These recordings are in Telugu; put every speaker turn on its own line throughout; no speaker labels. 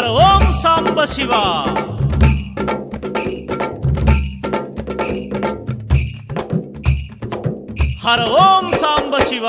హర ఓం సాంబ శివ. హర ఓం సాంబ శివ.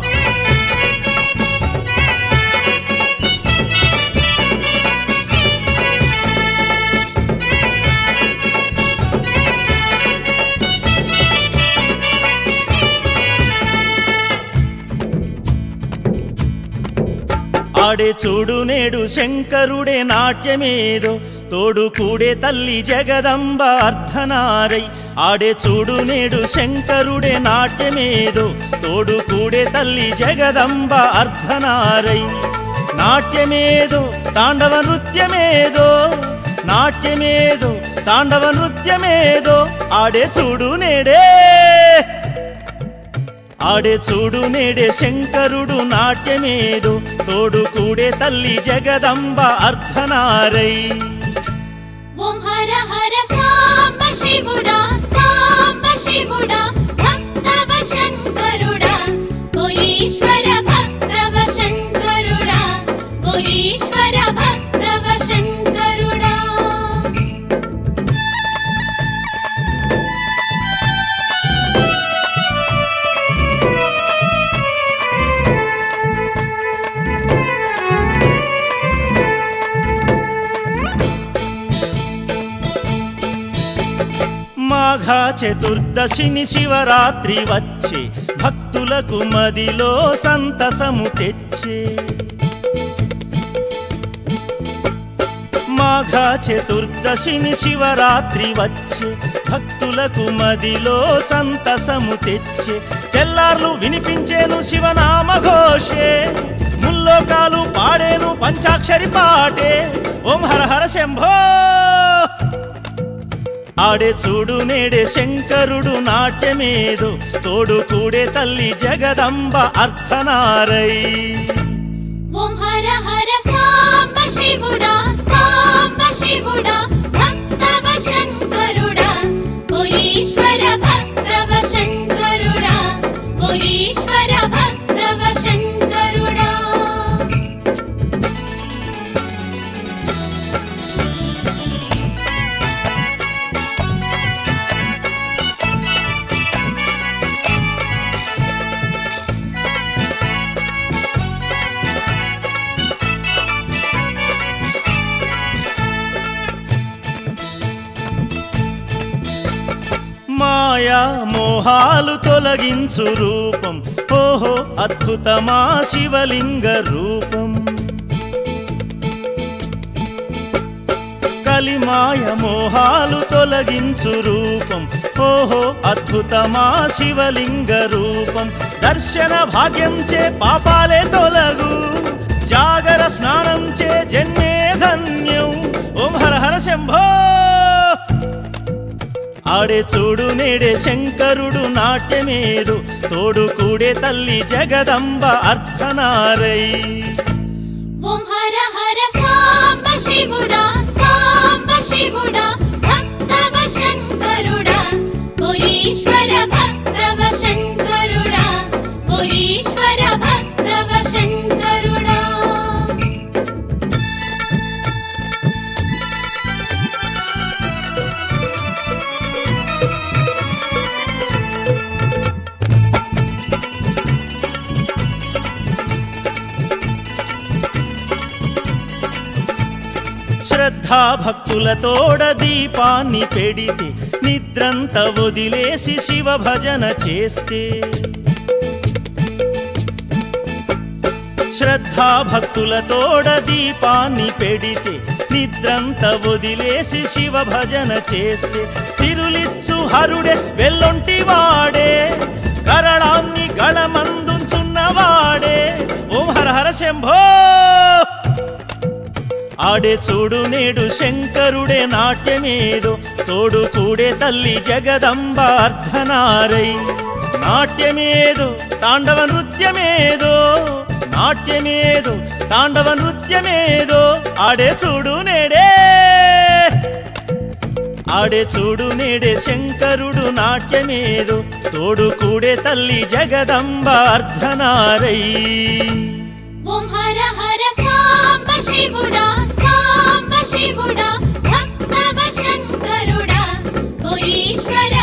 ఆడే చూడు నేడు శంకరుడే నాట్యమేదో తోడు కూడే తల్లి జగదంబ అర్ధనారై. ఆడే చూడు నేడు శంకరుడే నాట్యమేదో తోడు కూడే తల్లి జగదంబ అర్ధనారై. నాట్యమేదో తాండవ నృత్యమేదో నాట్యమేదో తాండవ నృత్యమేదో ఆడే చూడు నేడే. ఆడే చూడు నేడే శంకరుడు నాట్యమేదో తోడు కూడే తల్లి జగదంబ అర్ధనారై.
ఓం హర హర సాంబ శివుడా సాంబ శివుడా భక్తవ శంకరుడా ఓ ఈశ్వర భక్తవ శంకరుడా ఓ ఈశ్వర భక్తవ శంకరుడా.
మాఘ చతుర్దశిని శివరాత్రి వచ్చే భక్తులకు మదిలో సంతసము తెచ్చే. మాఘ చతుర్దశిని శివరాత్రి వచ్చే భక్తులకు మదిలో సంతసము తెచ్చే. తెల్లార్లు వినిపించేను శివనామ ఘోషే ముల్లోకాలు పాడేను పంచాక్షరి పాటే. ఓం హర హర శంభో. ఆడే చూడు నేడే శంకరుడు నాట్యమేదో తోడు కూడే తల్లి జగదంబ అర్ధనారై.
ఓం హర హర సాంబ శివుడా సాంబ శివుడా భక్తవ శంకరుడా ఓ ఈశ్వర భక్తవ శంకరుడా ఓ ఈశ్వర భక్తవ శంకరుడా.
మాయా మోహాలు తొలగించు రూపం ఓహో అద్భుతమా శివలింగ రూపం. కలిమాయ మోహాలు తొలగించు రూపం ఓహో అద్భుతమా శివలింగ రూపం. దర్శన భాగ్యం చే పాపాలే తొలగు జాగర స్నానం చే జన్మే ధన్యం. ఓం హర హర శంభో. ఆడే చూడు నేడే శంకరుడు నాట్యమేదో తోడు కూడే తల్లి జగదంబ అర్ధనారై.
ఓం హర హర సాంబ శివుడా సాంబ శివుడా భక్తవ శంకరుడా ఓ ఈశ్వర భక్తవ శంకరుడా ఓ ఈశ్వర భక్తవ శంకరుడా.
శ్రద్ధా భక్తులతోడ దీపాన్ని పెడితే నిద్రంత వదిలేసి శివ భజన చేస్తే. శ్రద్ధా భక్తులతోడ దీపాన్ని పెడితే నిద్రంత వదిలేసి శివ భజన చేస్తే. సిరులిచ్చు హరుడే వెల్లొంటి వాడే కరళాన్ని గళమందుచున్నవాడే. ఓం హర హర శంభో. ఆడే చూడు నేడు శంకరుడే నాట్యమేదో తోడు కూడే తల్లి జగదంబ అర్ధనారై. నాట్యమేదో తాండవ నృత్యమేదో నాట్యమేదో తాండవ నృత్యమేదో ఆడే చూడు నేడే. ఆడే చూడు నేడే శంకరుడు నాట్యమేదో తోడు కూడే తల్లి జగదంబ అర్ధనారై.
ఓం హర హర సాంబ శివుడా సాంబ శివుడా భక్తవ శంకరుడా ఓ ఈశ్వర